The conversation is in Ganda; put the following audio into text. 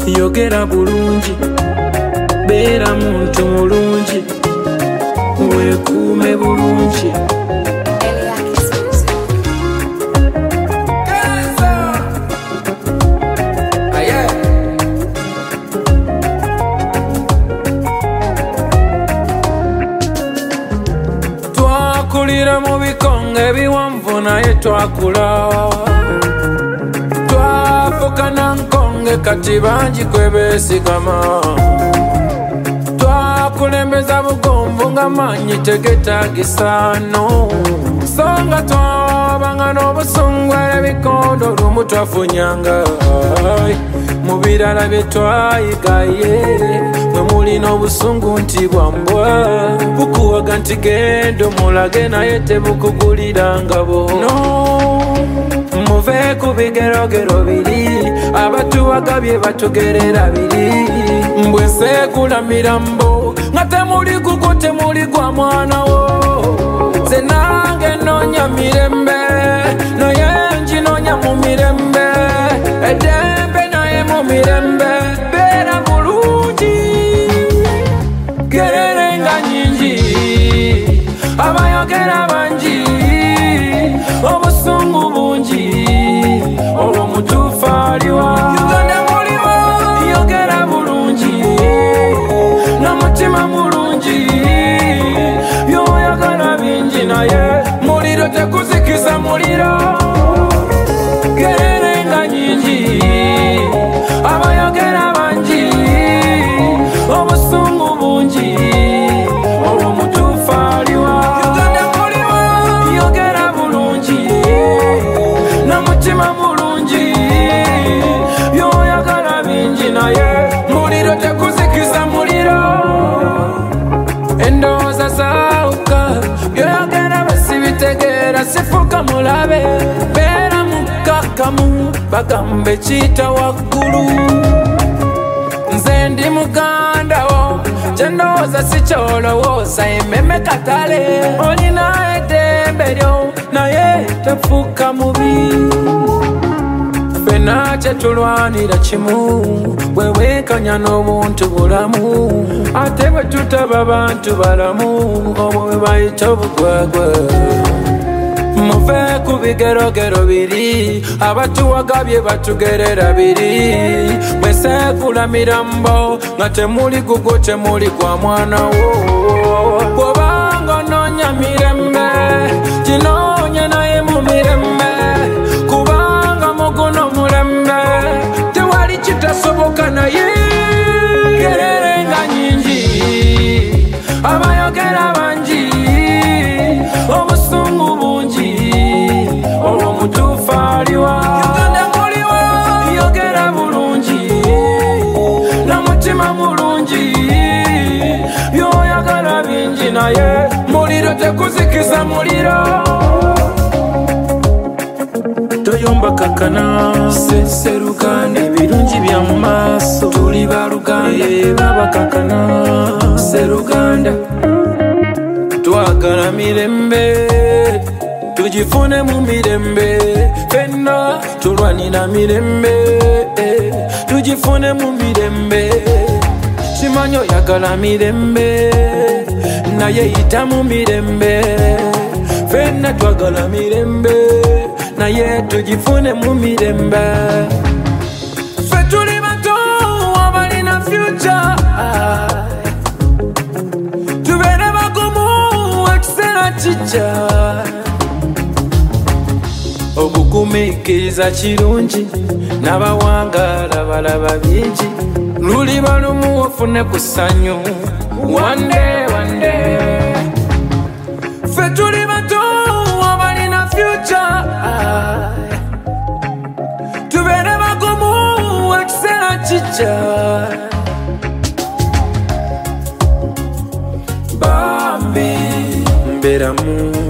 yogera bulungi, beera muntu mulungi, weekuume bulungi. Twakulira mu bikonge ebiwanvu naye twakula, twafuka na nkonge kati bangi kwe beesigama, twakulembeza bugomvu nga maanyi tegetaagisaano, so nga twabanga n'obusungu ebikondo lumu twafunyanga mu birala bye twayigaye, mwe mulina obusungu nti bwambwa bukuwaga nti genda omulage naye tebukugulira ngabo. No, muve ku bigerogero biri abatuwagabye batugerera biri, mbwe nseekulamira mbo nga temuli gugo temuli gwa mwanawo, ze nange noonya mirembe naye njinoonya mu mirembe, eddembe naye mu mirembe, beera bulungi, gererenga nyingi, abayogera bangi, obusungu bungi, olwo mutuufu aliwa. Uganda mulimu yogera bulungi, n'omutima mulungi, byoyagala bingi naye muliro tekuzikiza muliro, gererenga nyingi, abayogera bangi, obusungu bungi, olwo mutuufu aliwa. Uganda mulimu yogera bulungi, n'omutima mulungi, byoyagala bingi naye muliro tekuzikiza muliro, endowooza zaawuka, byoyogera basibitegeera sifuka mulabe, beera mukkakkamu bagambe kiyita waggulu, nze ndi muganda wo kyendowooza si kyolowooza, emmeme katale olina eddembe lyo naye tefuuka mubi, ffenna kyetulwanira kimu bwe weekanya n'obuntu bulamu, ate bwe tutaba bantu balamu obwo bwe bayita obugwagwa. Muve ku bigerogero biri abatuwagabye batugerera biri, bwe nseekulamira mbo nga temuli gugo temuli gwa mwanawo, bw'obanga onoonya mirembe ginoonye naye mu mirembe, kubanga muguno mulembe tewali kitasoboka naye, gererenga nyingi, abayogera bangi, obusungu bungi, olwo mutuufu aliwa. Uganda mulimu yogera bulungi, n'omutima mulungi, byoyagala bingi naye muliro tekuzikiza muliro, toyomba kakana seruganda, ebirungi bya mu maaso tuli baluganda, baba kakana seruganda, twagala mirembe tugifune mu mirembe, ffenna tulwanira mirembe tugifune mu mirembe, kimanyi oyagala mirembe naye yita mu mirembe, ffenna twagala mirembe naye tugifune mu mirembe, ffe tuli bato abalina future, tubeere bagumu ekiseera kijja, obugumiikiriza kirungi n'abawangaala balaba bingi, luliba lumu ofune ku ssanyu one day, ffe tuli bato abalina future, tubeere bagumu ekiseera kijja, bambi mbeeramu